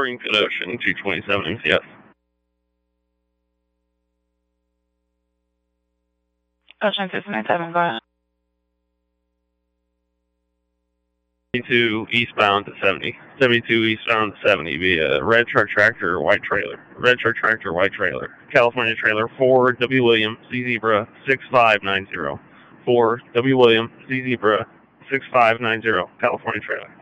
Springfield Ocean, 227 MCS. Ocean 697, go ahead. 72 eastbound to 70. 72 eastbound to 70 via red truck tractor, white trailer. Red truck tractor, white trailer. California trailer 4 W. William, C Zebra 6590. 4 W. William, C Zebra 6590. California trailer.